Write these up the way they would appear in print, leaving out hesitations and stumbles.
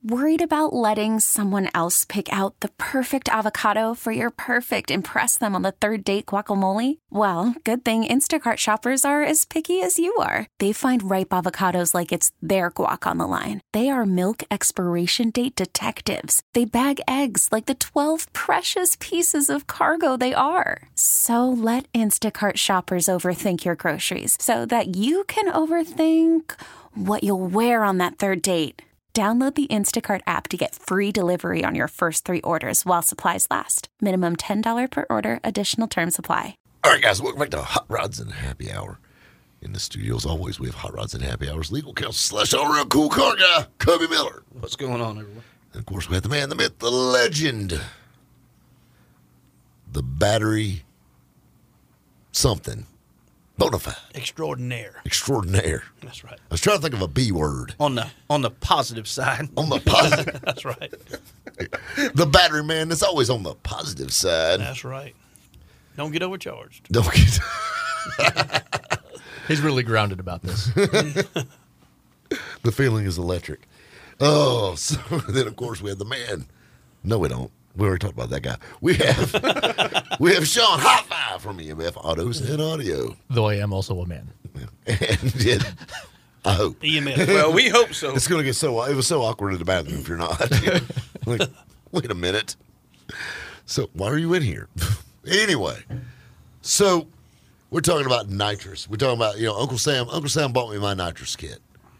Worried about letting someone else pick out the perfect avocado for your perfect impress them on the third date guacamole? Well, good thing Instacart shoppers are as picky as you are. They find ripe avocados like it's their guac on the line. They are milk expiration date detectives. They bag eggs like the 12 precious pieces of cargo they are. So let Instacart shoppers overthink your groceries so that you can overthink what you'll wear on that third date. Download the Instacart app to get free delivery on your first 3 orders while supplies last. Minimum $10 per order. Additional terms apply. All right, guys, welcome back to Hot Rods and Happy Hour. In the studio, as always, we have Hot Rods and Happy Hour's legal counsel / all-around cool car guy, Cubby Miller. What's going on, everyone? And, of course, we have the man, the myth, the legend, the battery something. Bonafide. Extraordinaire. That's right. I was trying to think of a B word. On the positive side. On the positive. That's right. The battery man that's always on the positive side. That's right. Don't get overcharged. Don't get. He's really grounded about this. The feeling is electric. Oh, so then of course we have the man. No, we don't. We already talked about that guy. We have Sean Hot Five from EMF Autos and Audio. Though I am also a man. And I hope. EMF. Well, we hope so. It's going to get it was so awkward in the bathroom if you're not. Like, wait a minute. So why are you in here? Anyway, so we're talking about nitrous. We're talking about, Uncle Sam. Uncle Sam bought me my nitrous kit.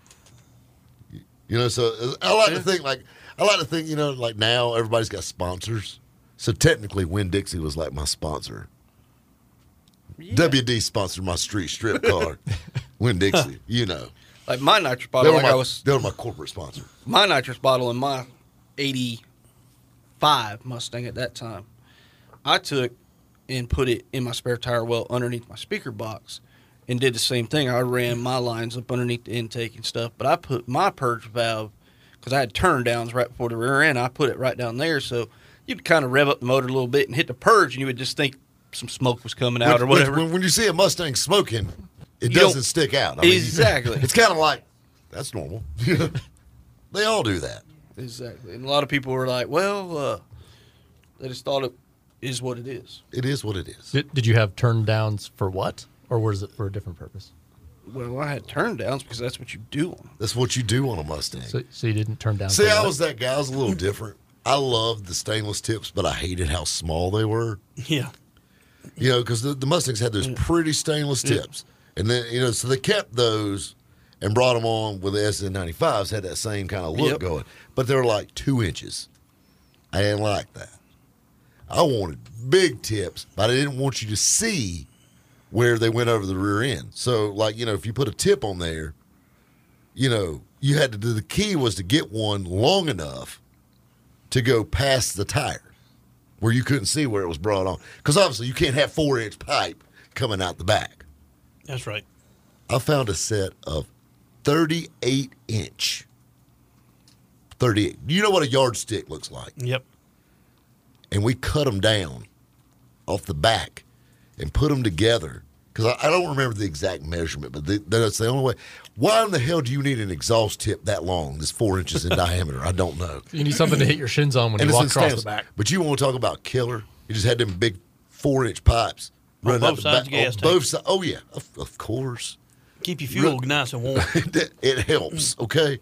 So I like to think like now everybody's got sponsors. So technically Winn-Dixie was like my sponsor. Yeah. WD sponsored my street strip car. Winn-Dixie, Like my nitrous bottle, they were my corporate sponsor. My nitrous bottle in my 85 Mustang at that time, I took and put it in my spare tire well underneath my speaker box and did the same thing. I ran my lines up underneath the intake and stuff, but I put my purge valve, because I had turn downs right before the rear end, I put it right down there, so you'd kind of rev up the motor a little bit and hit the purge, and you would just think some smoke was coming out or whatever. When you see a Mustang smoking, it doesn't stick out. Exactly. It's kind of like, that's normal. They all do that. Exactly. And a lot of people were like, well, they just thought it is what it is. It is what it is. Did you have turn downs for what? Or was it for a different purpose? Well, I had turn downs because that's what you do on them. That's what you do on a Mustang. So you didn't turn down? See, I was that guy. I was a little different. I loved the stainless tips, but I hated how small they were. Yeah. Because the Mustangs had those pretty stainless tips. And then, so they kept those and brought them on with the SN95s, had that same kind of look going. But they were like 2 inches. I didn't like that. I wanted big tips, but I didn't want you to see where they went over the rear end. So, like, if you put a tip on there, you had to do, the key was to get one long enough to go past the tire where you couldn't see where it was brought on. Because obviously you can't have 4-inch pipe coming out the back. That's right. I found a set of 38-inch. 38. You know what a yardstick looks like? Yep. And we cut them down off the back and put them together. Because I don't remember the exact measurement, but that's the only way. Why in the hell do you need an exhaust tip that long, that's 4 inches in diameter? I don't know. You need something to hit your shins on when you walk across the back. But you want to talk about killer? You just had them big 4-inch pipes running up the back. Both sides. Oh, yeah, of course. Keep your fuel nice and warm. It helps, okay?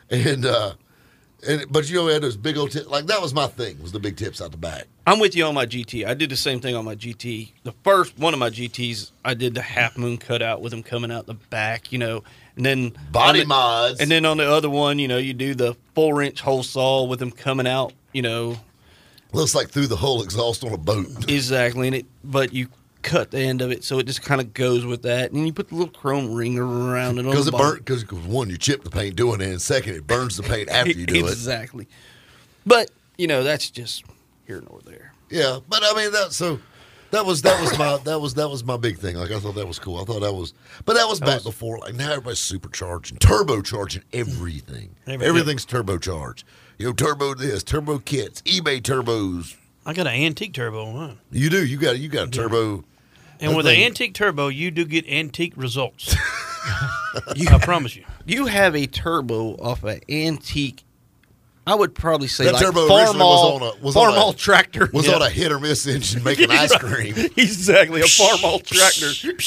But we had those big old tips. Like, that was my thing, was the big tips out the back. I'm with you on my GT. I did the same thing on my GT. The first one of my GTs, I did the half moon cutout with them coming out the back, and then body mods. And then on the other one, you do the 4-inch hole saw with them coming out, Looks like through the whole exhaust on a boat. Exactly, but you cut the end of it, so it just kind of goes with that, and you put the little chrome ring around it. Because one, you chip the paint doing it, and second, it burns the paint after you do it. Exactly. But that's just here nor there. Yeah, but I mean that was my big thing. Like, I thought that was cool. I thought that was back before. Like, now everybody's supercharging, turbocharging everything. Everything's turbocharged. Turbo this, turbo kits, eBay turbos. I got an antique turbo on mine. You do. You got a turbo. And with an antique turbo, you do get antique results. I promise you. You have a turbo off an antique I would probably say That like turbo farm originally was on a tractor. Was on a hit or miss engine making ice cream. Exactly, a farm tractor.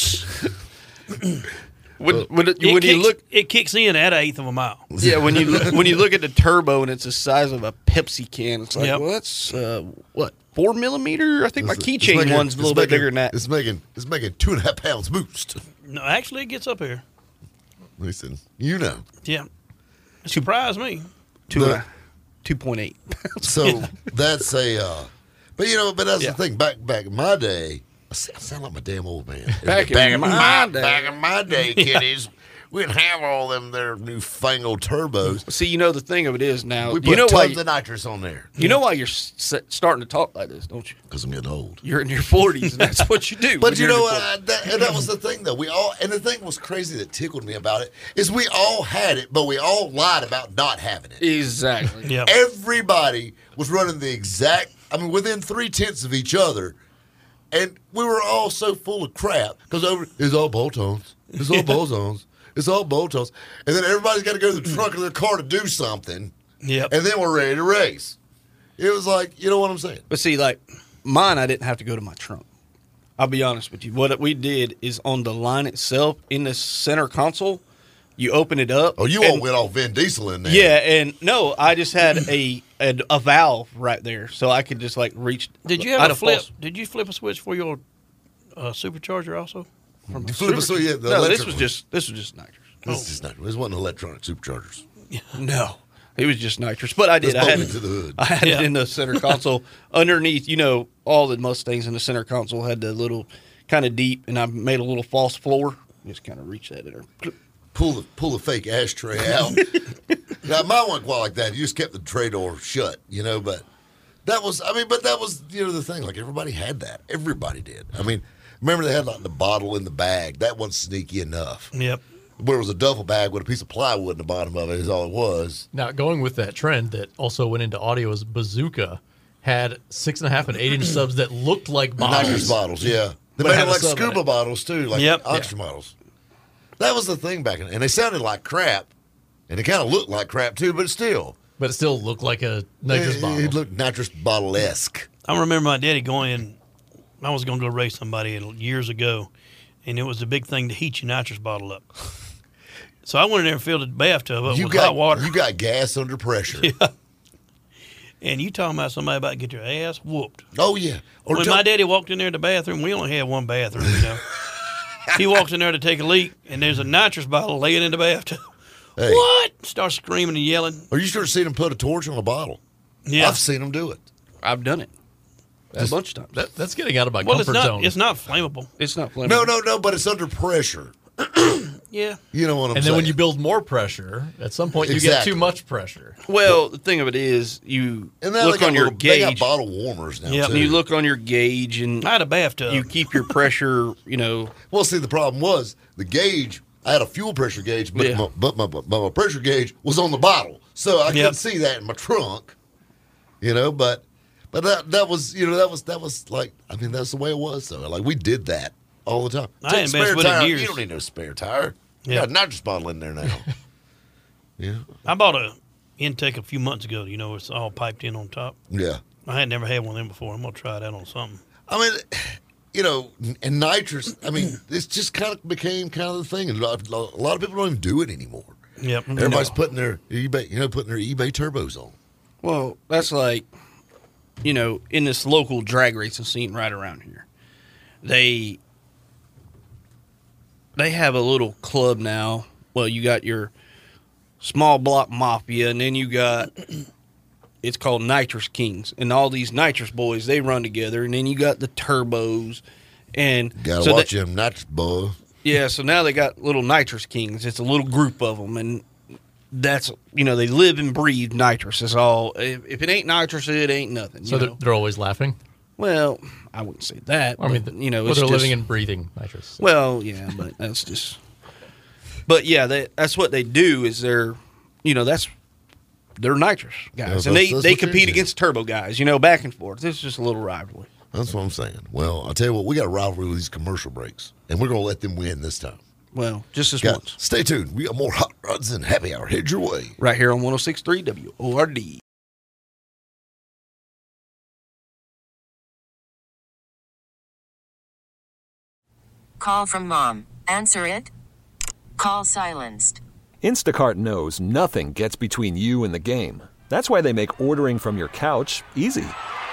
It kicks in at 1/8 of a mile. Yeah, when you look at the turbo and it's the size of a Pepsi can, it's like, Yep. well, that's what 4 millimeter. I think my It's keychain making- one's a little bit making- bigger than that. It's making 2.5 pounds boost. No, actually, it gets up here. Listen, you know. Yeah, it surprised me. 2.8. So that's but that's Yeah. the thing. Back in my day, I sound like my damn old man. Back in my day. back in my day, kiddies, we didn't have all them their newfangled turbos. See, the thing of it is now, We put you know why tons of nitrous on there you know why you're starting to talk like this, don't you? because I'm getting old. You're in your 40s, and that's what you do. But when you you're know in your what? That was the thing, though. And the thing was crazy that tickled me about it is we all had it, but we all lied about not having it. 40s. Exactly. Yeah, Everybody was running within 3/10 of each other, and we were all so full of crap because it's all bolt-ons. It's all bolt-ons. It's all bolt-ons. And then everybody's got to go to the trunk of their car to do something, yep. and then we're ready to race. It was like, you know what I'm saying? But see, like mine, I didn't have to go to my trunk. I'll be honest with you. What we did is on the line itself in the center console, you open it up. Oh, you all went all Vin Diesel in there. Yeah, and no, I just had a valve right there, so I could just like reach. Did you I have had a flip? false- Did you flip a switch for your supercharger also? You flip it, so yeah, the No, this electric was one. just nitrous. This is just nitrous. This wasn't electronic superchargers. No, it was just nitrous. But I did. Let's I had poke into the hood. I had Yeah. it in the center console underneath. All the Mustangs in the center console had the little kind of deep, and I made a little false floor. Just kind of reach that in there. Pull the fake ashtray out. Now mine wasn't quite like that. You just kept the tray door shut, but that was the thing. Like everybody had that. Everybody did. I mean, remember they had like the bottle in the bag. That wasn't sneaky enough. Yep. Where it was a duffel bag with a piece of plywood in the bottom of it is all it was. Now, going with that trend that also went into audio is Bazooka had 6.5 and 8-inch subs that looked like bottles. Nitrous bottles, yeah. They But made had it a like sub in scuba it. bottles too, like Yep. oxygen bottles. That was the thing back in, and they sounded like crap, and they kind of looked like crap too, but still, But it still looked like a nitrous bottle. It looked nitrous bottle-esque. I remember my daddy going in. I was going to go race somebody years ago, and it was a big thing to heat your nitrous bottle up. So I went in there and filled the bathtub up with hot water. You got gas under pressure. Yeah. And you talking about somebody about to get your ass whooped. Oh yeah. Or When my daddy walked in there to the bathroom, we only had one bathroom, He walks in there to take a leak, and there's a nitrous bottle laying in the bathtub. Hey. What? Starts screaming and yelling. Or you should have seen them put a torch on a bottle. Yeah. I've seen them do it. I've done it a bunch of times. That's getting out of my Well, it's comfort not. zone. It's not flammable. It's not flammable. No, but it's under pressure. Yeah. You know what I'm and saying? then when you build more pressure, at some point you get Exactly. too much pressure. Well, the thing of it is, you and now look they got on your they got gauge. bottle warmers now Yep. too. And you look on your gauge, and I had a bathtub. you keep your pressure. Well, see, the problem was the gauge. I had a fuel pressure gauge, but, Yeah. my pressure gauge was on the bottle, so I Yep. couldn't see that in my trunk. But that was that was like, I mean, that's the way it was. So like we did that all the time. I Take ain't spare messed with it in tire. years. You don't need no spare tire. You Yeah. got a nitrous bottle in there now. Yeah, I bought a intake a few months ago. It's all piped in on top. yeah. I had never had one of them before. I'm gonna try that on something. I mean, and nitrous. I mean, it's just kind of became kind of the thing, and a lot of people don't even do it anymore. Yep. Everybody's putting their eBay turbos on. Well, that's like, in this local drag racing scene right around here, they have a little club now. Well, you got your small block mafia, and then you got it's called Nitrous Kings, and all these nitrous boys, they run together, and then you got the turbos, and Gotta so watch they- them nitrous boy. Yeah, so now they got little Nitrous Kings. It's a little group of them, and that's they live and breathe nitrous. It's all. If it ain't nitrous, it ain't nothing. So they're always laughing. Well, I wouldn't say that. I mean, but, well, it's they're just, living and breathing nitrous. Well, yeah, but that's just. But yeah, that's what they do. Is they're nitrous guys, Yeah, and that's they what compete they do. against turbo guys. Back and forth. It's just a little rivalry. That's what I'm saying. Well, I'll tell you what, we got a rivalry with these commercial breaks, and we're gonna let them win this time. Well, just this Guys, once, stay tuned. We got more hot rods and happy hour head your way. right here on 106.3 WORD. Call from mom. Answer it. Call silenced. Instacart knows nothing gets between you and the game. That's why they make ordering from your couch easy.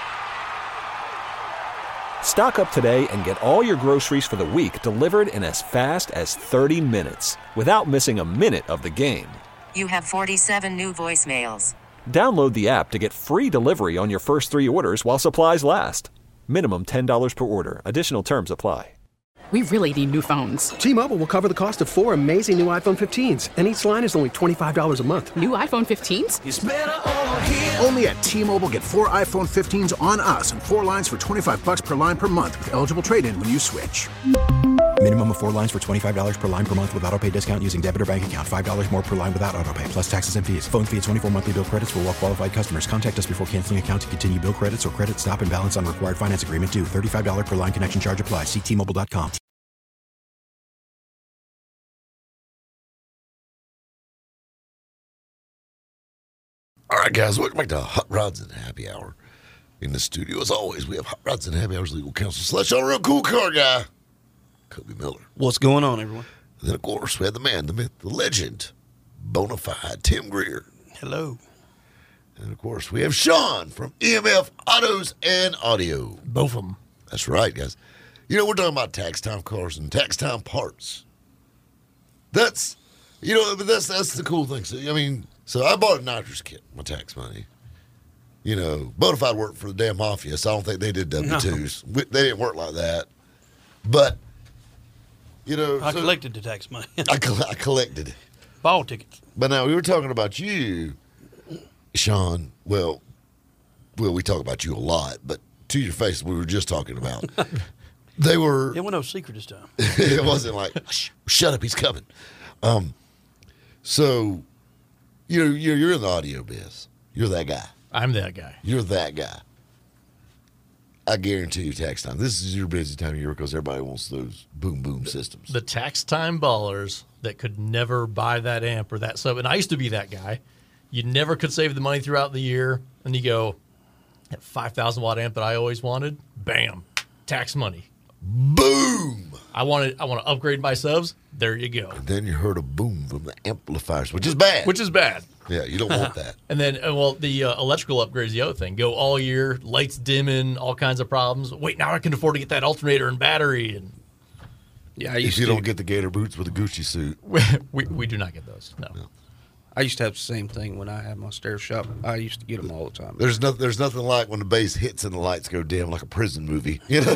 Stock up today and get all your groceries for the week delivered in as fast as 30 minutes without missing a minute of the game. You have 47 new voicemails. Download the app to get free delivery on your first 3 orders while supplies last. Minimum $10 per order. Additional terms apply. We really need new phones. T-Mobile will cover the cost of 4 amazing new iPhone 15s, and each line is only $25 a month. New iPhone 15s? It's better over here. Only at T-Mobile, get 4 iPhone 15s on us and 4 lines for $25 per line per month with eligible trade-in when you switch. Minimum of 4 lines for $25 per line per month with autopay discount using debit or bank account. $5 more per line without autopay, plus taxes and fees. Phone fee at 24 monthly bill credits for well-qualified customers. Contact us before canceling account to continue bill credits or credit stop and balance on required finance agreement due. $35 per line connection charge applies. See T-Mobile.com. All right, guys, welcome back to Hot Rods and Happy Hour. In the studio, as always, we have Hot Rods and Happy Hour's legal counsel / real cool car guy, Kobe Miller. What's going on, everyone? And then, of course, we have the man, the myth, the legend, Bonafide Tim Greer. Hello. And, of course, we have Sean from EMF Autos and Audio. Both of them. That's right, guys. You know, we're talking about tax time cars and tax time parts. That's, you know, that's the cool thing. So, I mean, so I bought a nitrous kit, my tax money. You know, Bonafide worked for the damn mafia, so I don't think they did W-2s. No. They didn't work like that. But, you know. I collected the tax money. I collected it. Ball tickets. But now we were talking about you, Sean. Well, we talk about you a lot, but to your face, we were just talking about. They were. It wasn't no secret this time. It wasn't like, shut up, he's coming. So, you know, you're in the audio biz. You're that guy. I'm that guy. You're that guy. I guarantee you tax time. This is your busy time of year because everybody wants those boom systems. The tax time ballers that could never buy that amp or that sub. And I used to be that guy. You never could save the money throughout the year. And you go, that 5,000 watt amp that I always wanted, bam, tax money. Boom! I want to upgrade my subs. There you go. And then you heard a boom from the amplifiers, which is bad. Yeah, you don't want that. And then, the electrical upgrade is the other thing. Go all year, lights dimming, all kinds of problems. Wait, now I can afford to get that alternator and battery. And yeah, if you don't get the Gator boots with a Gucci suit, we do not get those. No. I used to have the same thing when I had my stair shop. I used to get them all the time. There's nothing like when the bass hits and the lights go dim, like a prison movie. You know.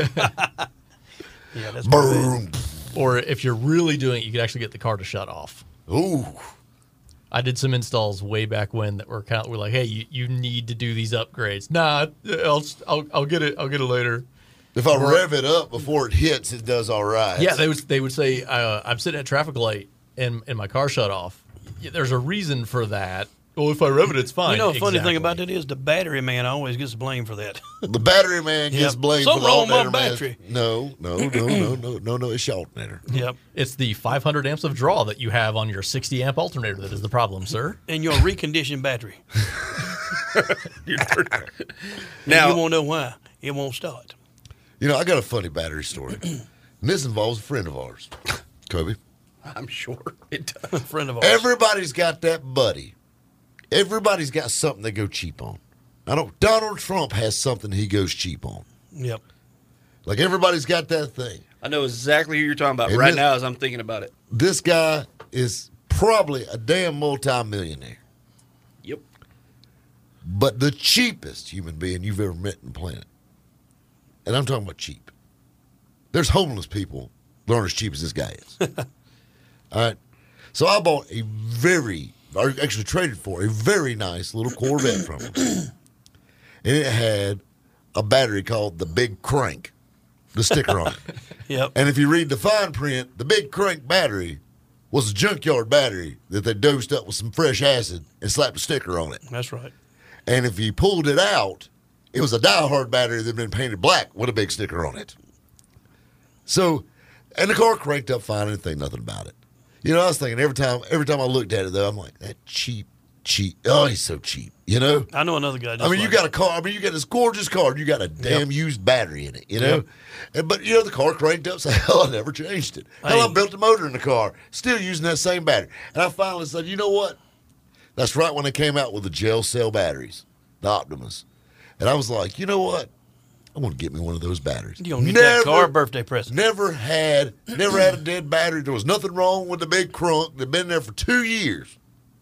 Yeah, that's boom. Or if you're really doing it, you could actually get the car to shut off. Ooh. I did some installs way back when that were we're like, hey, you need to do these upgrades. Nah, I'll get it. I'll get it later. If I rev it up before it hits, it does all right. Yeah, they would say I'm sitting at a traffic light and my car shut off. There's a reason for that. Well, if I rev it, it's fine. You know, the funny thing about that is the battery man always gets blamed for that. The battery man gets blamed for the wrong with my alternator battery. No, it's your alternator. Yep. It's the 500 amps of draw that you have on your 60 amp alternator that is the problem, sir. And your reconditioned battery. Now you won't know why. It won't start. You know, I got a funny battery story. And this involves a friend of ours, Kobe. I'm sure it does. A friend of ours. Everybody's got that buddy. Everybody's got something they go cheap on. I know Donald Trump has something he goes cheap on. Yep. Like everybody's got that thing. I know exactly who you're talking about right now as I'm thinking about it. This guy is probably a damn multi-millionaire. Yep. But the cheapest human being you've ever met on the planet. And I'm talking about cheap. There's homeless people that aren't as cheap as this guy is. All right. So I bought actually traded for a very nice little Corvette from him. And it had a battery called the Big Crank, the sticker on it. Yep. And if you read the fine print, the Big Crank battery was a junkyard battery that they dosed up with some fresh acid and slapped a sticker on it. That's right. And if you pulled it out, it was a die-hard battery that had been painted black with a big sticker on it. So, and the car cranked up fine and didn't think nothing about it. You know, I was thinking every time I looked at it, though, I'm like, that cheap cheap. Oh, he's so cheap. You know? I know another guy. I mean, you got a car. I mean, you got this gorgeous car. You got a damn used battery in it, you know? But, you know, the car cranked up. So, hell, I never changed it. Hell, I built the motor in the car, still using that same battery. And I finally said, you know what? That's right when they came out with the gel cell batteries, the Optimus. And I was like, you know what? I want to get me one of those batteries. You don't need that car birthday present. Never had a dead battery. There was nothing wrong with the big crunk. They've been there for 2 years.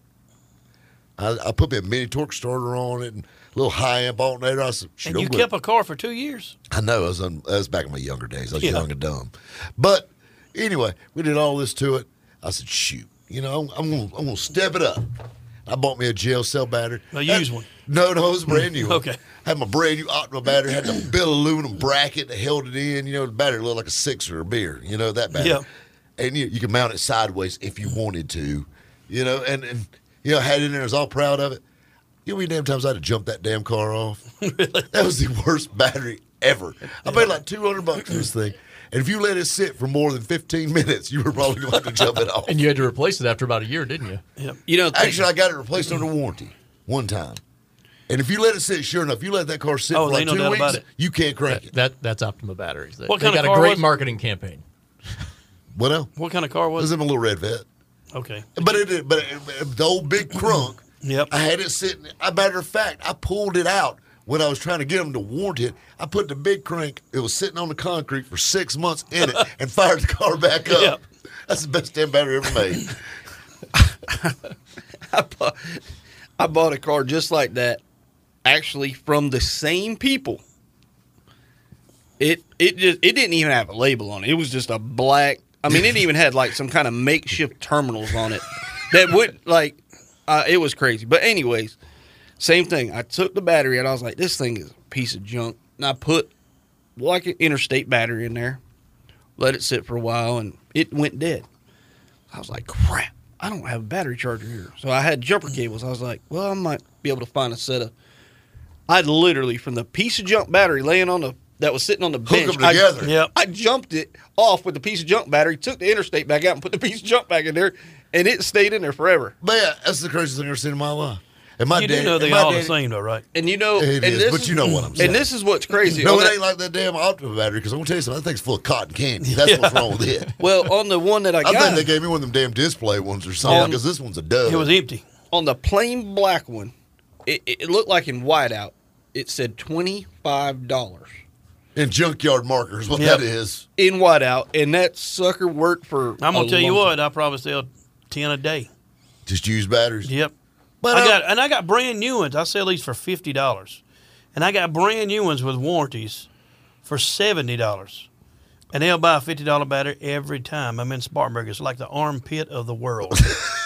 I put me a mini torque starter on it and a little high amp alternator. I said, and you kept a car for 2 years? I know. I was back in my younger days. I was young and dumb. But anyway, we did all this to it. I said, shoot, you know, I'm gonna step it up. I bought me a gel cell battery. A used one? No, it was a brand new one. Okay. Had my brand new Optima battery. Had the bill aluminum bracket that held it in. You know, the battery looked like a sixer of beer. You know, that battery. Yeah. And you can mount it sideways if you wanted to. You know, and you know, had it in there. I was all proud of it. You know how many damn times I had to jump that damn car off? Really? That was the worst battery ever. I paid like $200 for this thing. And if you let it sit for more than 15 minutes, you were probably going to have to jump it off. And you had to replace it after about a year, didn't you? Yep. You know, actually, I got it replaced under warranty one time. And if you let it sit, sure enough, you let that car sit for like 2 weeks, you can't crank it. That's Optima batteries. What kind they of got car a great was it? marketing campaign. What else? What kind of car was it? It was in a little red vet. Okay. But the old big crunk, yep. I had it sitting. As a matter of fact, I pulled it out when I was trying to get them to warranty it. I put the big crank, it was sitting on the concrete for 6 months in it, and fired the car back up. Yep. That's the best damn battery ever made. I bought a car just like that, actually from the same people. It didn't even have a label on it. It was just a black. I mean, it even had like some kind of makeshift terminals on it that would like. It was crazy. But anyways, same thing. I took the battery and I was like, this thing is a piece of junk. And I put like an interstate battery in there, let it sit for a while, and it went dead. I was like, crap, I don't have a battery charger here. So I had jumper cables. I was like, well, I might be able to find a set of. I literally, from the piece of junk battery laying on that was sitting on the bench. Hook them together. I jumped it off with the piece of junk battery, took the interstate back out and put the piece of junk back in there, and it stayed in there forever. But yeah, that's the craziest thing I've ever seen in my life. And you do know they're all the same, though, right? And you know, it is, but you know what I'm saying. And this is what's crazy. No, it ain't like that damn Optima battery, because I'm going to tell you something, that thing's full of cotton candy. That's what's wrong with it. Well, on the one that I got. I think they gave me one of them damn display ones or something, because this one's a dud. It was empty. On the plain black one, it looked like in whiteout, it said $25. In junkyard markers, what that is. In whiteout, and that sucker worked for. I'm gonna tell you what, I probably sell 10 a day. Just used batteries. Yep. But I got brand new ones. I sell these for $50, and I got brand new ones with warranties for $70. And they'll buy a $50 battery every time. I'm in Spartanburg. It's like the armpit of the world.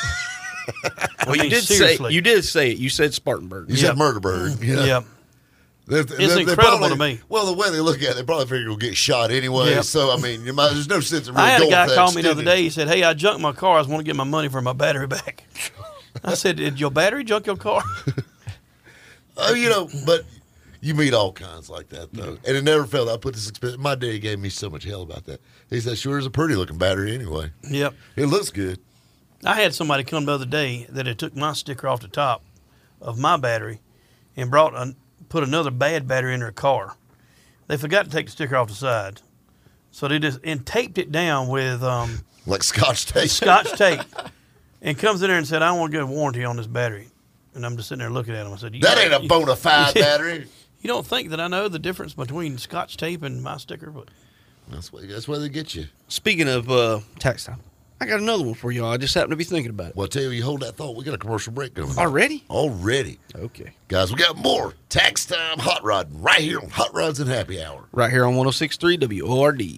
Well, you did say it. You said Spartanburg. You said Murderburg. You know? Yep. It's incredible to me. Well, the way they look at it, they probably figure you'll get shot anyway. Yep. So, I mean, there's no sense in really I had a going guy call me extended. the other day. He said, hey, I junked my car. I want to get my money for my battery back. I said, did your battery junk your car? You know, but you meet all kinds like that, though. And it never failed. I put this expense. My daddy gave me so much hell about that. He said, sure is a pretty looking battery anyway. Yep. It looks good. I had somebody come the other day that had took my sticker off the top of my battery and put another bad battery in their car. They forgot to take the sticker off the side. So they just taped it down with like Scotch tape. Scotch tape. And comes in there and said, I don't want to get a warranty on this battery. And I'm just sitting there looking at him. I said, that ain't a bona fide battery. You don't think that I know the difference between Scotch tape and my sticker? But that's where they get you. Speaking of tax time, I got another one for y'all. I just happened to be thinking about it. Well, I tell you hold that thought. We got a commercial break going. Already? Already. Okay. Guys, we got more Tax Time Hot Rod right here on Hot Rods and Happy Hour. Right here on 106.3 WORD.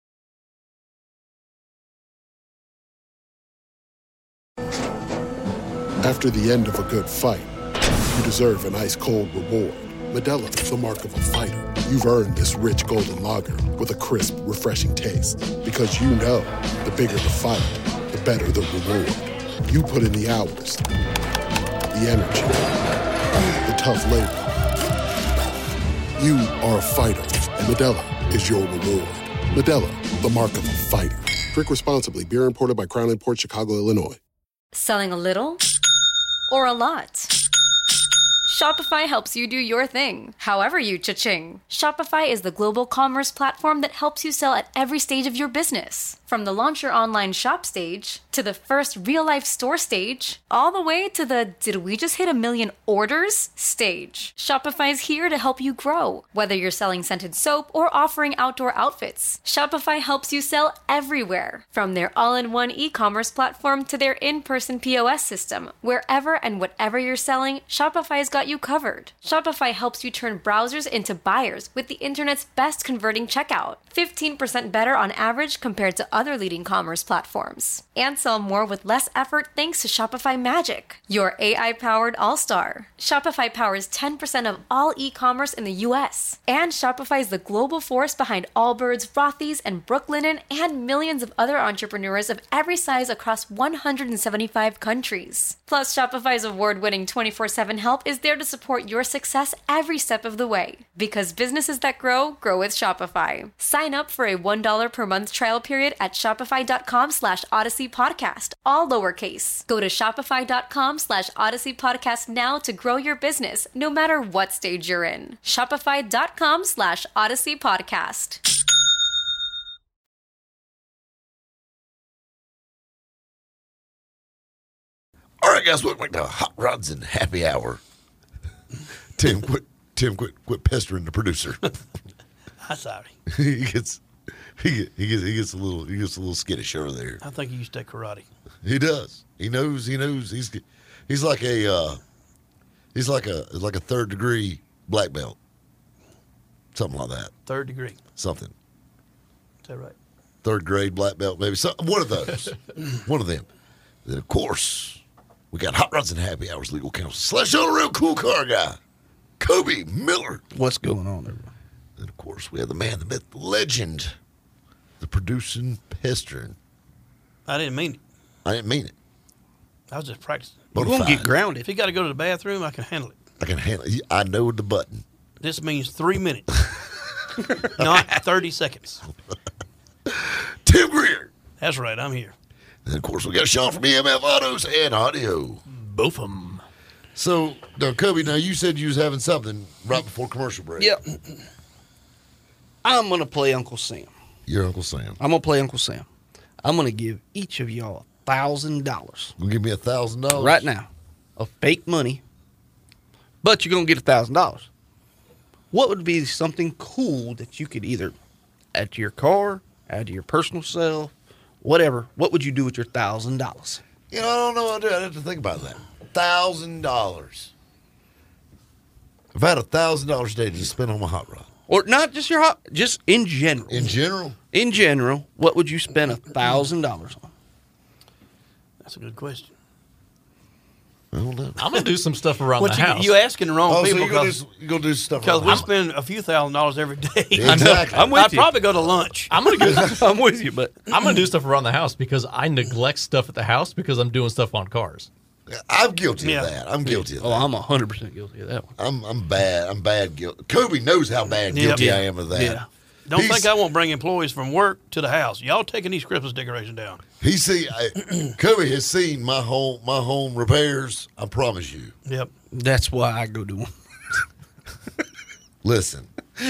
After the end of a good fight, you deserve an ice-cold reward. Modelo is the mark of a fighter. You've earned this rich golden lager with a crisp, refreshing taste. Because you know, the bigger the fight, the better the reward. You put in the hours, the energy, the tough labor. You are a fighter, and Modelo is your reward. Modelo, the mark of a fighter. Drink responsibly. Beer imported by Crown Imports, Chicago, Illinois. Selling a little or a lot? Shopify helps you do your thing, however you cha-ching. Shopify is the global commerce platform that helps you sell at every stage of your business. From the launch your online shop stage, to the first real-life store stage, all the way to the did we just hit 1 million orders stage. Shopify's here to help you grow. Whether you're selling scented soap or offering outdoor outfits, Shopify helps you sell everywhere. From their all-in-one e-commerce platform to their in-person POS system, wherever and whatever you're selling, Shopify's got you covered. Shopify helps you turn browsers into buyers with the internet's best converting checkout. 15% better on average compared to other leading commerce platforms. And sell more with less effort thanks to Shopify Magic, your AI-powered all-star. Shopify powers 10% of all e-commerce in the U.S. And Shopify is the global force behind Allbirds, Rothy's, and Brooklinen, and millions of other entrepreneurs of every size across 175 countries. Plus, Shopify's award-winning 24/7 help is there to support your success every step of the way. Because businesses that grow, grow with Shopify. Sign up for a $1 per month trial period at shopify.com/Odyssey Podcast, all lowercase. Go to shopify.com/Odyssey Podcast now to grow your business, no matter what stage you're in. Shopify.com/Odyssey Podcast. All right, guys, welcome back to Hot Rods and Happy Hour. Tim, quit pestering the producer. I'm sorry. he gets a little skittish over there. I think he used to take karate. He does. He knows. He's like a 3rd degree black belt, something like that. 3rd degree. Something. Is that right? 3rd grade black belt, maybe. One of those. One of them. Then of course we got Hot Rods and Happy Hours legal counsel / real cool car guy, Kobe Miller. What's going on there? And of course we have the man, the myth, the legend, the producing pestering. I didn't mean it. I didn't mean it. I was just practicing. You won't get grounded. If you got to go to the bathroom, I can handle it. I can handle it. I know the button. This means 3 minutes, not 30 seconds. Tim Greer. That's right. I'm here. And of course we got Sean from EMF Autos and Audio. Both of them. So, now, Kobe, you said you was having something right before commercial break. Yep. I'm going to play Uncle Sam. You're Uncle Sam. I'm going to play Uncle Sam. I'm going to give each of y'all $1,000. You give me $1,000? Right now. Of fake money. But you're going to get $1,000. What would be something cool that you could either add to your car, add to your personal self, whatever? What would you do with your $1,000? I don't know what to do. I'd have to think about that. $1,000. If I had $1,000 a day to spend on my hot rod. Or not just your hot, just in general. In general? In general, what would you spend $1,000 on? That's a good question. I don't know. I'm going to do some stuff around the house. You asking the wrong people. So you're going to do stuff because around we the spend a few $1,000s every day. Exactly. I'd probably go to lunch. I'm going to go. I'm with you, but I'm going to do stuff around the house because I neglect stuff at the house because I'm doing stuff on cars. I'm guilty of that. I'm guilty of that. Oh, I'm 100% guilty of that one. I'm bad. I'm bad guilty. Kobe knows how bad guilty I am of that. Yeah. Don't think I won't bring employees from work to the house. Y'all taking these Christmas decorations down. Kobe has seen my home repairs. I promise you. Yep. That's why I go do them. Listen.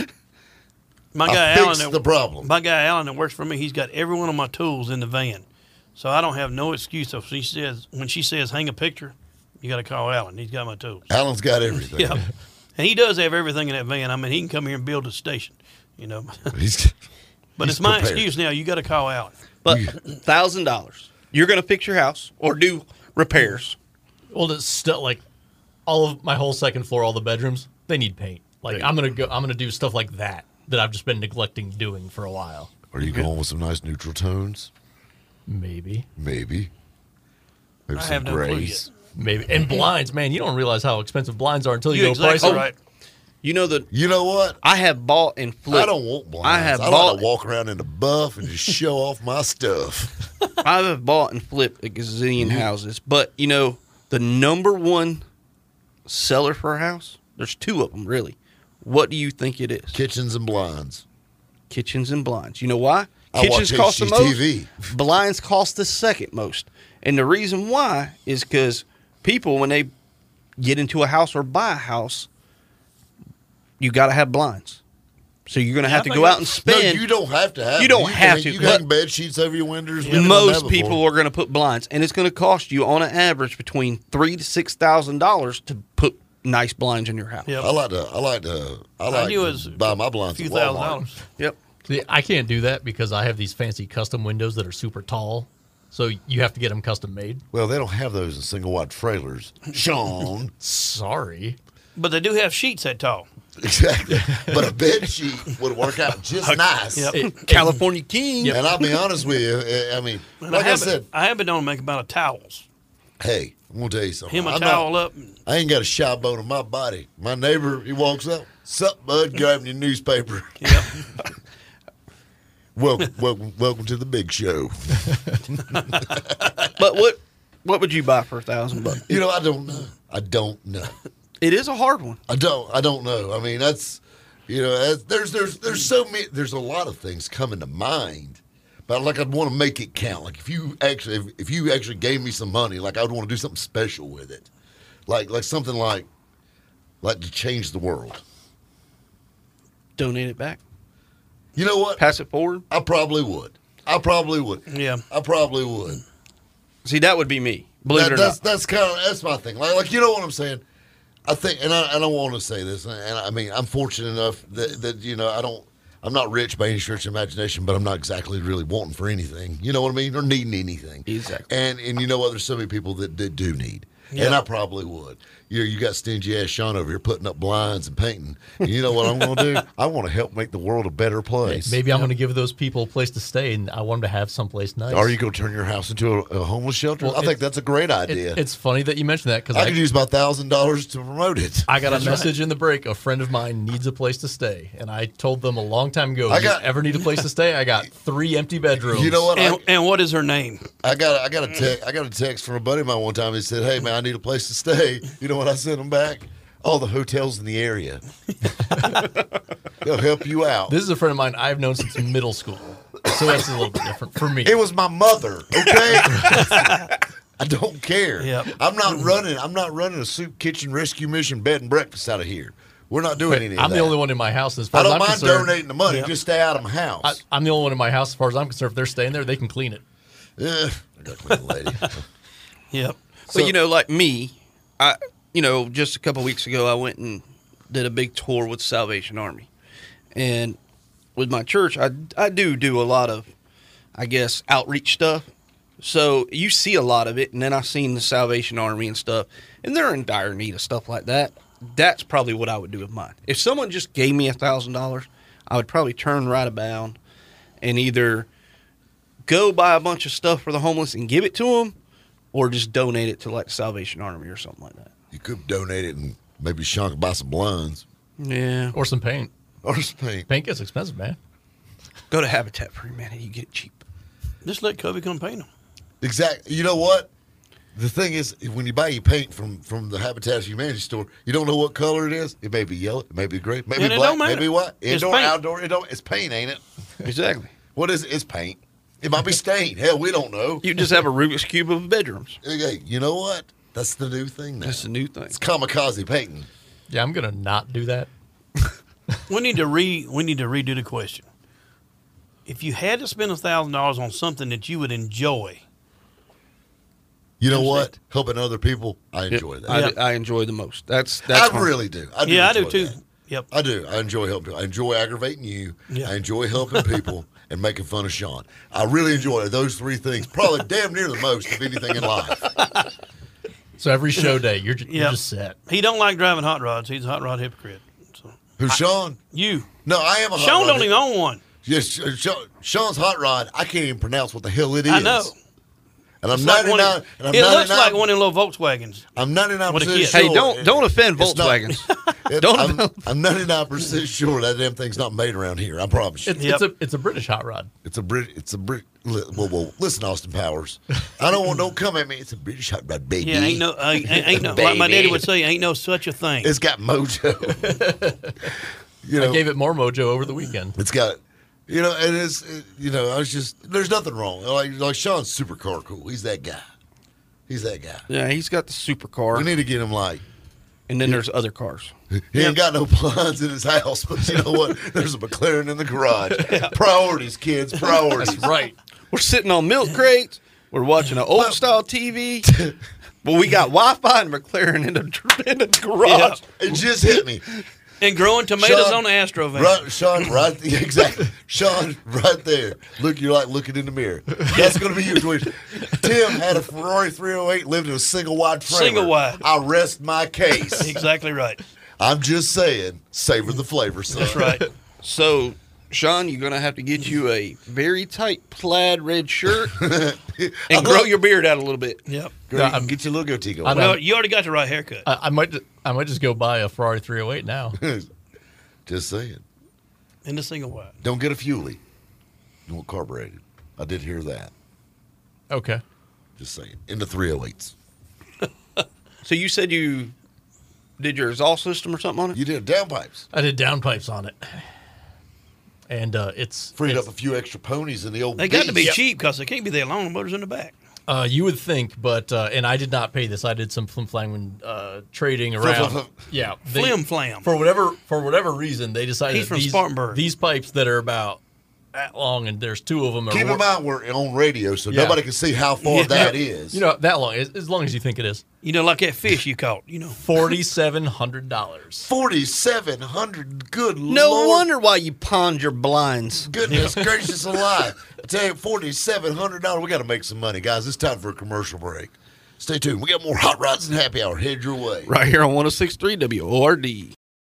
My guy Alan, the problem. My guy Alan that works for me, he's got every one of my tools in the van. So I don't have no excuse. If when she says hang a picture, you got to call Alan. He's got my tools. Alan's got everything. Yeah, and he does have everything in that van. I mean, he can come here and build a station. But it's my excuse now. You got to call Alan. But $1,000, you're going to fix your house or do repairs. Well, it's still like all of my whole second floor, all the bedrooms, they need paint. Like I'm gonna do stuff like that I've just been neglecting doing for a while. Are you going with some nice neutral tones? Maybe I some have no clue grays. yet. Maybe. And blinds, man, you don't realize how expensive blinds are until you go exactly price them. right. You know what? I have bought and flipped. I don't want blinds. I have I bought like to walk around in the buff and just show off my stuff. I have bought and flipped a gazillion houses, but the number one seller for a house, there's two of them really. What do you think it is? Kitchens and blinds. Kitchens and blinds. You know why? I Kitchens watch cost the most. HGTV. Blinds cost the second most. And the reason why is because people, when they get into a house or buy a house, you got to have blinds. So you're going to have to go out and spend. No, you don't have to have. You don't have to. You hang bed sheets over your windows. Most people are going to put blinds, and it's going to cost you, on an average, between $3,000 to $6,000 to put nice blinds in your house. Yep. I like to buy my blinds at Walmart. Yep. See, I can't do that because I have these fancy custom windows that are super tall. So you have to get them custom made. Well, they don't have those in single wide trailers. Sean. Sorry. But they do have sheets that tall. Exactly. But a bed sheet would work out just nice. Yep. California King. And I'll be honest with you, I mean, like I said. I have been known to make about towels. Hey, I'm going to tell you something. Hem a towel up. I ain't got a shy bone in my body. My neighbor, he walks up. Sup, bud? Grabbing your newspaper. Yep. Welcome to the big show. But what would you buy for $1,000? You know, I don't know. It is a hard one. I don't know. I mean, that's, you know, there's so many. There's a lot of things coming to mind, but like I'd want to make it count. Like if you actually gave me some money, like I would want to do something special with it, like something like to change the world. Donate it back. You know what? Pass it forward. I probably would. Yeah. I probably would. See, that would be me. Believe it or not. That's my thing. Like you know what I'm saying? I think, and I don't want to say this, and I mean, I'm fortunate enough that you know, I'm not rich by any stretch of imagination, but I'm not exactly really wanting for anything. You know what I mean? Or needing anything. Exactly. And you know what? There's so many people that do need. Yeah. And I probably would. You got stingy ass Sean over here putting up blinds and painting. And you know what I'm going to do? I want to help make the world a better place. Maybe I'm going to give those people a place to stay, and I want them to have someplace nice. Are you going to turn your house into a homeless shelter? Well, I think that's a great idea. It's funny that you mentioned that because I could use my $1,000 to promote it. I got a message in the break. A friend of mine needs a place to stay, and I told them a long time ago. You ever need a place to stay? I got 3 empty bedrooms. You know what? And what is her name? I got a text from a buddy of mine one time. He said, "Hey man, I need a place to stay." You know what I sent him back? All the hotels in the area. They'll help you out. This is a friend of mine I've known since middle school, so that's a little bit different for me. It was my mother. Okay. I don't care. Yep. I'm not running a soup kitchen rescue mission bed and breakfast out of here. We're not doing any of that. I'm the only one in my house as far as I'm concerned. I don't mind donating the money. Yep. Just stay out of my house. I'm the only one in my house as far as I'm concerned. If they're staying there, they can clean it. Yeah, I got to clean the lady. Yep. But you know, like me, just a couple of weeks ago, I went and did a big tour with Salvation Army. And with my church, I do a lot of, I guess, outreach stuff. So you see a lot of it, and then I've seen the Salvation Army and stuff, and they're in dire need of stuff like that. That's probably what I would do with mine. If someone just gave me $1,000, I would probably turn right about and either go buy a bunch of stuff for the homeless and give it to them, or just donate it to like the Salvation Army or something like that. You could donate it and maybe Sean could buy some blinds. Yeah. Or some paint. Paint gets expensive, man. Go to Habitat for Humanity. You get it cheap. Just let Kobe come paint them. Exactly. You know what? The thing is, when you buy your paint from the Habitat for Humanity store, you don't know what color it is. It may be yellow, it may be gray, maybe black, maybe white. Indoor, outdoor, it's paint, ain't it? Exactly. What is it? It's paint. It might be stained. Hell, we don't know. You just have a Rubik's Cube of bedrooms. Hey, you know what? That's the new thing now. That's the new thing. It's kamikaze painting. Yeah, I'm gonna not do that. We need to redo the question. If you had to spend $1,000 on something that you would enjoy, you know what? Helping other people, I enjoy that. I enjoy the most. That's I really do. I do too. That. Yep, I do. I enjoy helping. I enjoy aggravating you. Yeah. I enjoy helping people and making fun of Sean. I really enjoy those 3 things. Probably damn near the most of anything in life. So every show day, you're just set. He don't like driving hot rods. He's a hot rod hypocrite. So. Who's Sean? You. No, I am a hot Sean rod. don't even own one. Yes, Sean's hot rod. I can't even pronounce what the hell it is. I know. And I'm 99. It looks like one of them little Volkswagens. I'm 99% sure. Hey, don't offend Volkswagens. I'm 99% sure that damn thing's not made around here. I promise you. It's a British hot rod. It's a Brit. Well, listen, Austin Powers. Don't come at me. It's a British hot rod, baby. Yeah, ain't no. Like my daddy would say, ain't no such a thing. It's got mojo. I gave it more mojo over the weekend. It's got. And I was just, there's nothing wrong. Like Sean's super car cool. He's that guy. He's that guy. Yeah, he's got the supercar. We need to get him like. And then there's other cars. He ain't got no blinds in his house, but you know what? There's a McLaren in the garage. Priorities, kids. Priorities. That's right. We're sitting on milk crates. We're watching an old style TV. But we got Wi-Fi and McLaren in the garage. It just hit me. And growing tomatoes on the Astro van. Right, Sean, exactly. Sean, right there. Look, you're like looking in the mirror. That's going to be your tweet. Tim had a Ferrari 308, lived in a single wide trailer. Single wide. I rest my case. Exactly right. I'm just saying, savor the flavor, son. That's right. So, Sean, you're going to have to get you a very tight plaid red shirt and grow your beard out a little bit. Yep. Get your little goatee going. Well, you already got the right haircut. I might just go buy a Ferrari 308 now. Just saying. In the single wide. Don't get a Fuelie. You want carbureted. I did hear that. Okay. Just saying. In the 308s. So you said you did your exhaust system or something on it? You did downpipes. I did downpipes on it. And it's freed up a few extra ponies in the old. They got to be cheap because they can't be that long. The motor's in the back. You would think, but and I did not pay this. I did some flim-flam trading around. Yeah, flim-flam. For whatever reason, they decided He's from Spartanburg. These pipes that are about that long, and there's two of them. Keep in mind we're on radio, so nobody can see how far that is. You know, that long, as long as you think it is. You know, like that fish you caught. You know, $4,700. $4,700. Good Lord! No wonder why you pawned your blinds. Goodness gracious alive! I tell you, $4,700. We got to make some money, guys. It's time for a commercial break. Stay tuned. We got more Hot Rods and Happy Hour. Head your way. Right here on 106.3 WORD.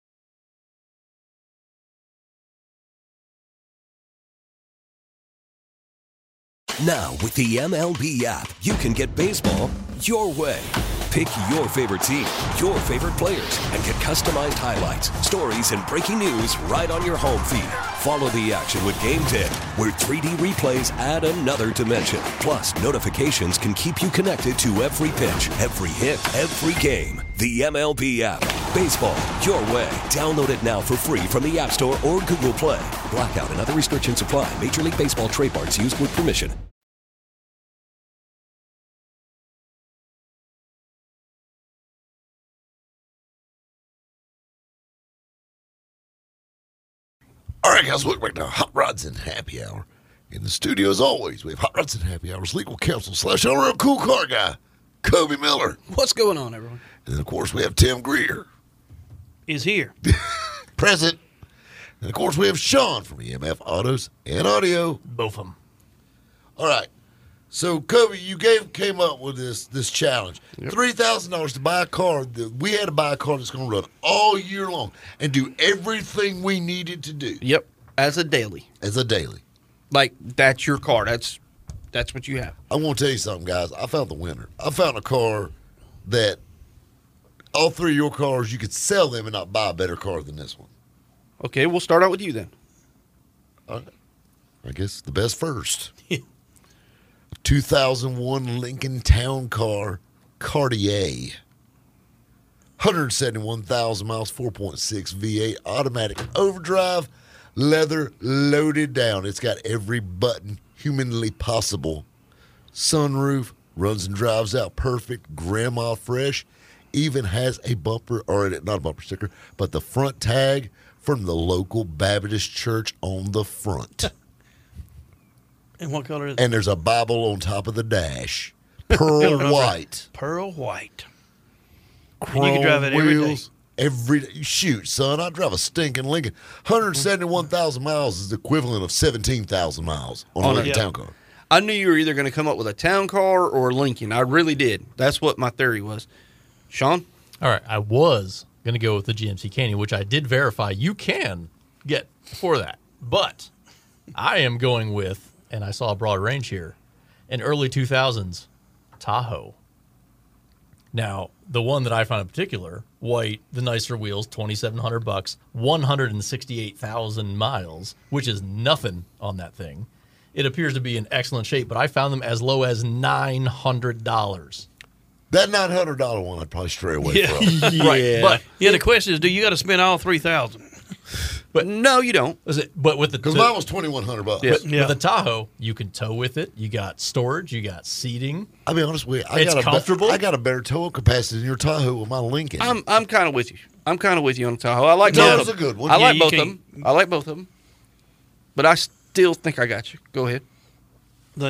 Now, with the MLB app, you can get baseball your way. Pick your favorite team, your favorite players, and get customized highlights, stories, and breaking news right on your home feed. Follow the action with Game 10, where 3D replays add another dimension. Plus, notifications can keep you connected to every pitch, every hit, every game. The MLB app. Baseball your way. Download it now for free from the App Store or Google Play. Blackout and other restrictions apply. Major League Baseball trademarks used with permission. All right, guys, welcome back to Hot Rods and Happy Hour. In the studio, as always, we have Hot Rods and Happy Hour's legal counsel / all around cool car guy, Kobe Miller. What's going on, everyone? And then, of course, we have Tim Greer. Is here. Present. And, of course, we have Sean from EMF Autos and Audio. Both of them. All right. So, Kobe, you came up with this challenge. Yep. $3,000 to buy a car. We had to buy a car that's going to run all year long and do everything we needed to do. Yep, as a daily. As a daily. Like, that's your car. That's what you have. I want to tell you something, guys. I found the winner. I found a car that all three of your cars, you could sell them and not buy a better car than this one. Okay, we'll start out with you then. I guess the best first. 2001 Lincoln Town Car Cartier. 171,000 miles, 4.6 V8, automatic overdrive, leather loaded down. It's got every button humanly possible. Sunroof, runs and drives out perfect, grandma fresh, even has a bumper, or not a bumper sticker, but the front tag from the local Baptist church on the front. And what color is it? And there's a Bible on top of the dash. Pearl white. Pearl white. Chrome and you can drive it every day. Shoot, son, I drive a stinking Lincoln. 171,000 miles is the equivalent of 17,000 miles on a Lincoln Town Car. I knew you were either going to come up with a town car or a Lincoln. I really did. That's what my theory was. Sean? All right, I was going to go with the GMC Canyon, which I did verify you can get for that. But I am going with, and I saw a broad range here, an early 2000s Tahoe. Now, the one that I found in particular, white, the nicer wheels, $2,700, 168,000 miles, which is nothing on that thing. It appears to be in excellent shape, but I found them as low as $900. That $900 one, I'd probably stray away from. Right, but the question is, do you got to spend all $3,000? But no, you don't. But with the Because mine was $2,100. Yeah. With the Tahoe, you can tow with it. You got storage. You got seating. I'll be honest with you. It's comfortable. I got a better towing capacity than your Tahoe with my Lincoln. I'm kind of with you. I'm kind of with you on the Tahoe. I like both Tahoe's of them. a good one. I like you both of can't- them. I like both of them. But I still think I got you. Go ahead. The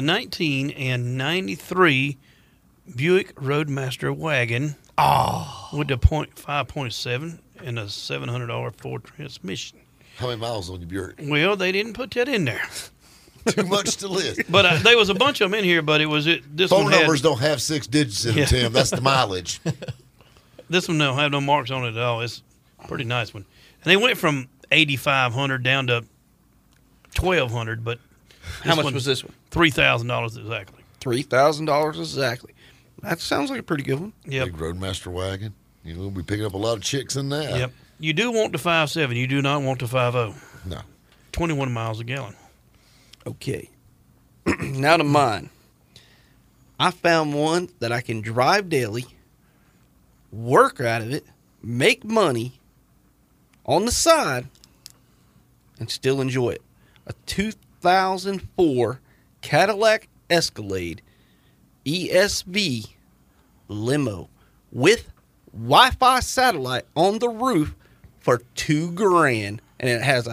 1993 Buick Roadmaster wagon with the 5.7 and a $700 Ford transmission. How many miles on your Buick? Well, they didn't put that in there. Too much to list. But there was a bunch of them in here, but it was this Phone one had- numbers don't have 6 digits in them, Yeah. Tim. That's the mileage. This one don't have no marks on it at all. It's a pretty nice one. And they went from 8,500 down to 1,200, but How much was this one? $3,000 exactly. $3,000 exactly. That sounds like a pretty good one. Yep. Big Roadmaster wagon. You know, we'll be picking up a lot of chicks in that. Yep. You do want the 5.7. You do not want the 5.0. No. 21 miles a gallon. Okay. Now to mine. I found one that I can drive daily, work out of it, make money on the side, and still enjoy it. A 2004 Cadillac Escalade ESV limo with Wi-Fi satellite on the roof for $2,000, and it has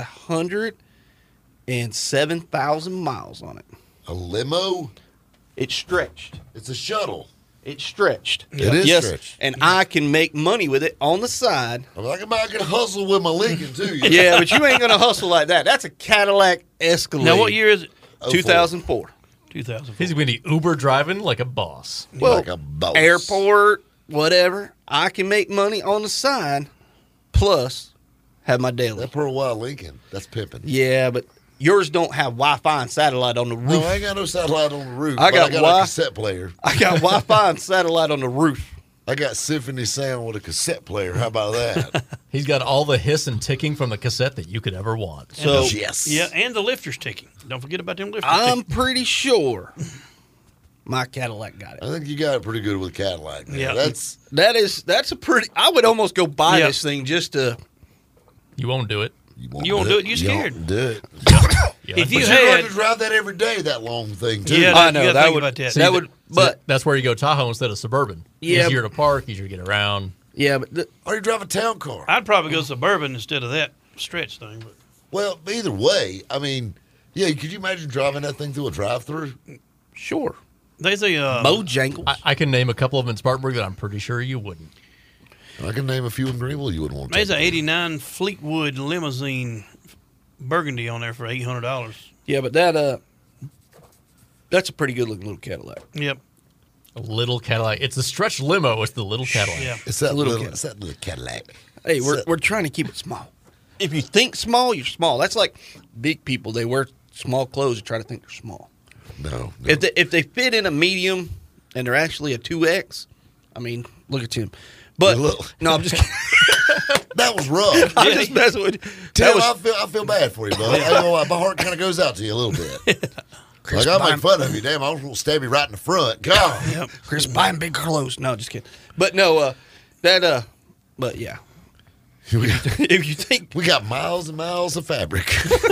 107,000 miles on it. A limo? It's stretched. It's a shuttle. It's stretched. It is yes, stretched. and I can make money with it on the side. I mean, I can hustle with my Lincoln, too. Yeah, but you ain't going to hustle like that. That's a Cadillac Escalade. Now, what year is it? 2004. 2004. He's going to be Uber driving like a boss. Well, like a boss. Airport, whatever. I can make money on the side, plus have my daily. That Pearl Wild Lincoln, that's pimping. Yeah, but yours don't have Wi-Fi and satellite on the roof. No, I ain't got no satellite on the roof. I but got I got Wi- a cassette player. I got Wi-Fi and satellite on the roof. I got symphony sound with a cassette player. How about that? He's got all the hiss and ticking from the cassette that you could ever want. So yes. Yeah, and the lifter's ticking. Don't forget about them lifters. I'm pretty sure my Cadillac got it. I think you got it pretty good with Cadillac. Man. Yeah. That's a pretty. I would almost go buy Yeah. this thing just to. You won't do it. You won't do it. You scared. Don't do it. If you But you're had, going to drive that every day, that long thing, too. yeah, I you know gotta that think would. about that. That would. But that's where you go Tahoe instead of Suburban. Yeah. Easier to park, easier to get around. yeah, but Or you drive a town car. I'd probably go Suburban instead of that stretch thing. But Well, either way, I mean, yeah, could you imagine driving that thing through a drive-through? sure. they say Bojangles. I can name a couple of them in Spartanburg that I'm pretty sure you wouldn't. I can name a few in Greenville you wouldn't want to there's take. an '89 Fleetwood limousine Burgundy on there for $800. Yeah, but that's a pretty good looking little Cadillac. Yep. A little Cadillac. It's the stretch limo. It's the little Cadillac. Yeah. It's that little little, it's that little Cadillac. Hey, we're trying to keep it small. If you think small, you're small. That's like big people. They wear small clothes and try to think they're small. No. If they fit in a medium and they're actually a 2X, I mean, look at Tim. But no, I'm just kidding. That was rough. I'm just messing with you. Tim, That was, I feel bad for you, bud. I ain't gonna lie, my heart kind of goes out to you a little bit. Like, I make fun of you. Damn, I was going to stab you right in the front. God. Yep. Chris, buying big clothes. No, just kidding. But no, but yeah. If you think we got miles and miles of fabric.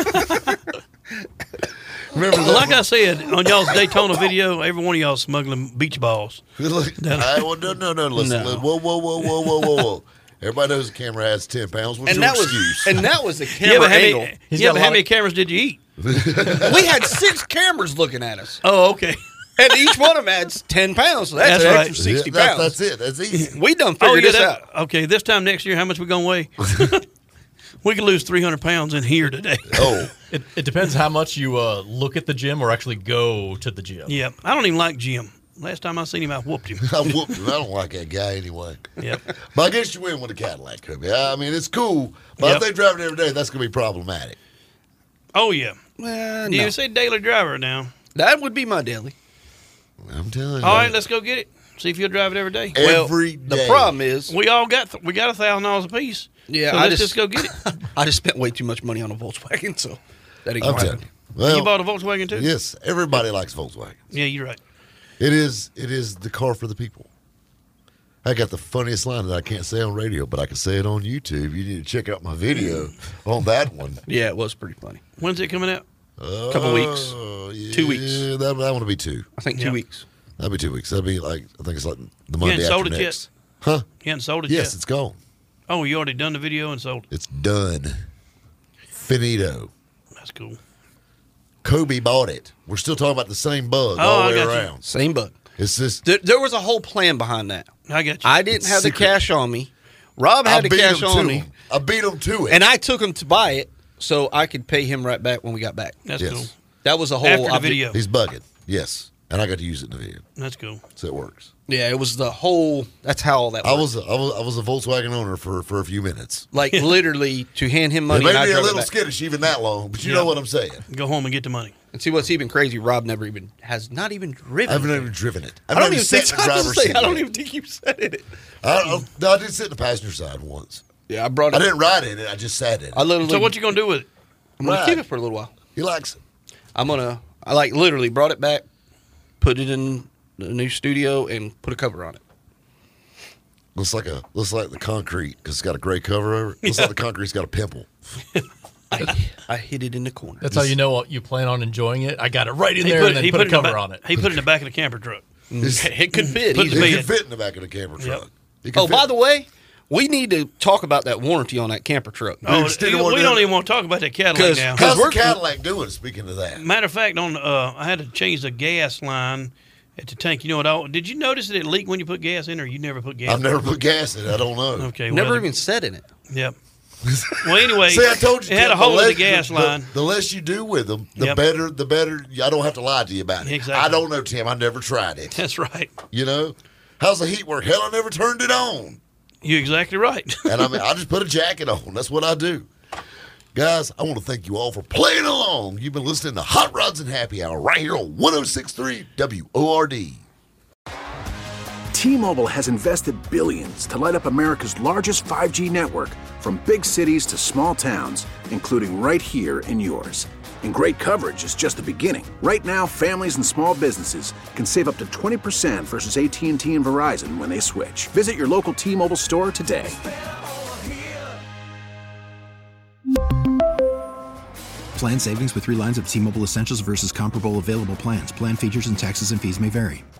Remember that? Like I said, on y'all's Daytona video, every one of y'all smuggling beach balls. No. Listen. Whoa. Everybody knows the camera has 10 pounds. What's your excuse? And that was a camera angle. How many cameras did you eat? We had 6 cameras looking at us. Oh, okay. And each one of them adds 10 pounds. So that's an extra 60 pounds. That's it. That's easy. We done figured this out. Okay, this time next year, how much we going to weigh? We could lose 300 pounds in here today. Oh. It depends how much you look at the gym or actually go to the gym. Yeah. I don't even like Jim. Last time I seen him, I whooped him. I whooped him. I don't like that guy anyway. Yep. But I guess you win with a Cadillac. I mean, it's cool. But if they drive it every day, that's going to be problematic. Oh, yeah. Well, You say daily driver now. That would be my daily. I'm telling you. All right, let's go get it. See if you'll drive it every day. Every day. The problem is we all got $1,000 a piece. Yeah, so I let's just go get it. I just spent way too much money on a Volkswagen, so that ain't I'm gonna telling happen. you. Well, You bought a Volkswagen too? Yes. Everybody likes Volkswagen. Yeah, you're right. It is the car for the people. I got the funniest line that I can't say on radio, but I can say it on YouTube. You need to check out my video on that one. Yeah, it was pretty funny. When's it coming out? A couple weeks. Yeah, 2 weeks. That one will be 2. I think 2 weeks. That'll be 2 weeks. That'll be like, I think it's like the Monday You after hadn't sold it next. yet? Huh? You hadn't sold it yet? Yes, it's gone. Oh, you already done the video and sold it? It's done. Finito. That's cool. Kobe bought it. We're still talking about the same bug all the way around. Same bug. It's just there was a whole plan behind that. I got you. I didn't have the cash on me. Rob had the cash on me. I beat him to it. And I took him to buy it so I could pay him right back when we got back. That's cool. That was a whole After the video. He's bugging. Yes. And I got to use it in the video. That's cool. So it works. Yeah, it was the whole. That's how all that worked. I was a Volkswagen owner for a few minutes. Like literally to hand him money. It made and me I a drove it little back. skittish even that long, but you know what I'm saying. Go home and get the money. And see what's even crazy? Rob has not even driven. I haven't even driven it. I don't even sat think. in the driver's seat. I don't even think you said it. I did sit in the passenger side once. Yeah, I brought it. I didn't ride in it. I just sat in it. So what you gonna do with it? I'm gonna keep it for a little while. He likes it. I like literally brought it back, put it in the new studio, and put a cover on it. Looks like the concrete because it's got a gray cover over it. Looks like the concrete's got a pimple. I hid it in the corner. That's how you know you plan on enjoying it. I got it right in there and then put a cover on it. He put it in the back of the camper truck. It could fit. It can fit in the back of the camper truck. Oh, by the way, we need to talk about that warranty on that camper truck. Oh, we don't even want to talk about that Cadillac now. How's the Cadillac doing, speaking of that? Matter of fact, I had to change the gas line at the tank. You know what? Did you notice that it leaked when you put gas in, or you never put gas in? I've never put gas in it. I don't know. Okay. Never even set in it. Yep. Well, anyway, See, I told you, it had a hole in the gas line. The less you do with them, the Yep. better. The better. I don't have to lie to you about it. Exactly. I don't know, Tim. I never tried it. That's right. You know, how's the heat work? Hell, I never turned it on. You're exactly right. And I just put a jacket on. That's what I do. Guys, I want to thank you all for playing along. You've been listening to Hot Rods and Happy Hour right here on 106.3 WORD. T-Mobile has invested billions to light up America's largest 5G network, from big cities to small towns, including right here in yours. And great coverage is just the beginning. Right now, families and small businesses can save up to 20% versus AT&T and Verizon when they switch. Visit your local T-Mobile store today. Plan savings with 3 lines of T-Mobile Essentials versus comparable available plans. Plan features and taxes and fees may vary.